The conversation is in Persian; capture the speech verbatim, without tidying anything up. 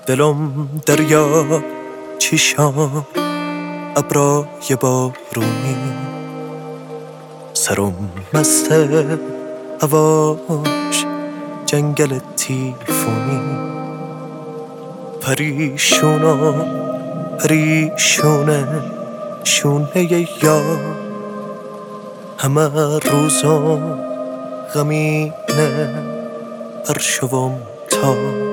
دلم دریا چشام ابرای بارونی، سرم مست هواش جنگل تیفونی. پریشونم پریشونه شونه یار، همه روزم غمینه هر شوم تا